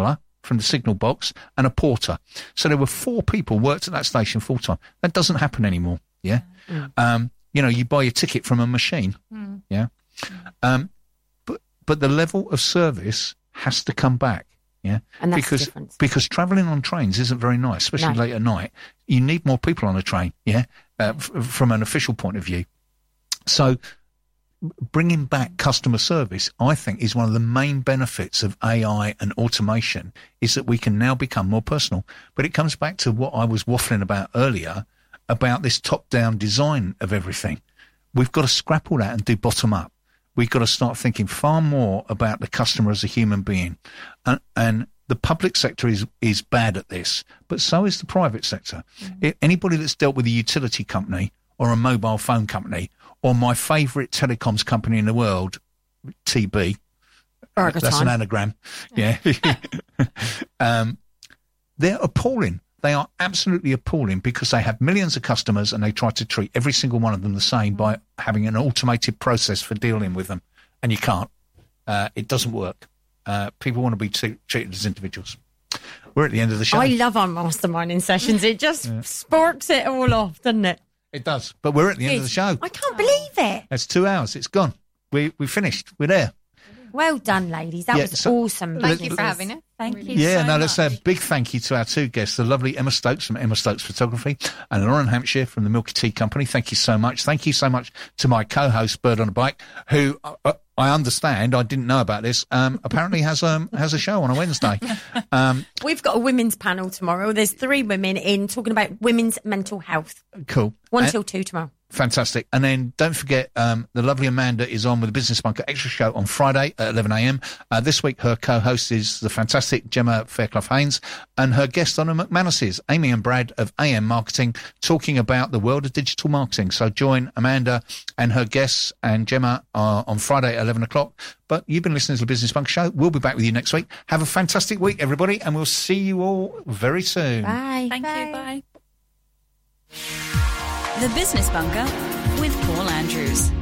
from the signal box, and a porter. So there were 4 people worked at that station full time. That doesn't happen anymore. Yeah. You buy your ticket from a machine. Yeah. But the level of service has to come back. Yeah. And that's the difference. Because travelling on trains isn't very nice, especially late at night. You need more people on a train. Yeah. From an official point of view. So bringing back customer service, I think, is one of the main benefits of AI and automation, is that we can now become more personal. But it comes back to what I was waffling about earlier, about this top-down design of everything. We've got to scrap all that and do bottom-up. We've got to start thinking far more about the customer as a human being. And the public sector is bad at this, but so is the private sector. Anybody that's dealt with a utility company or a mobile phone company, or my favourite telecoms company in the world, TB. That's an anagram. Yeah. They're appalling. They are absolutely appalling because they have millions of customers and they try to treat every single one of them the same by having an automated process for dealing with them. And you can't. It doesn't work. People want to be treated as individuals. We're at the end of the show. I love our masterminding sessions. It just sparks it all off, doesn't it? It does. But we're at the end of the show. I can't believe it. That's 2 hours. It's gone. We finished. We're there. Well done, ladies. That was awesome. Thank you for having it. Thank you. Yeah, so let's say a much. big thank you to our 2 guests, the lovely Emma Stokes from Emma Stokes Photography and Lauren Hampshire from the Milky Tea Company. Thank you so much. Thank you so much to my co-host, Bird on a Bike, who I understand, I didn't know about this, apparently has a show on a Wednesday. We've got a women's panel tomorrow. There's 3 women in talking about women's mental health. Cool. 1 till 2 tomorrow. Fantastic. And then don't forget, the lovely Amanda is on with the Business Bunker Extra Show on Friday at 11 a.m. This week, her co-host is the fantastic Gemma Fairclough-Haynes, and her guest on the McManuses, Amy and Brad of AM Marketing, talking about the world of digital marketing. So join Amanda and her guests and Gemma on Friday at 11 o'clock. But you've been listening to the Business Bunker Show. We'll be back with you next week. Have a fantastic week, everybody, and we'll see you all very soon. Bye. Thank you. Bye. The Business Bunker with Paul Andrews.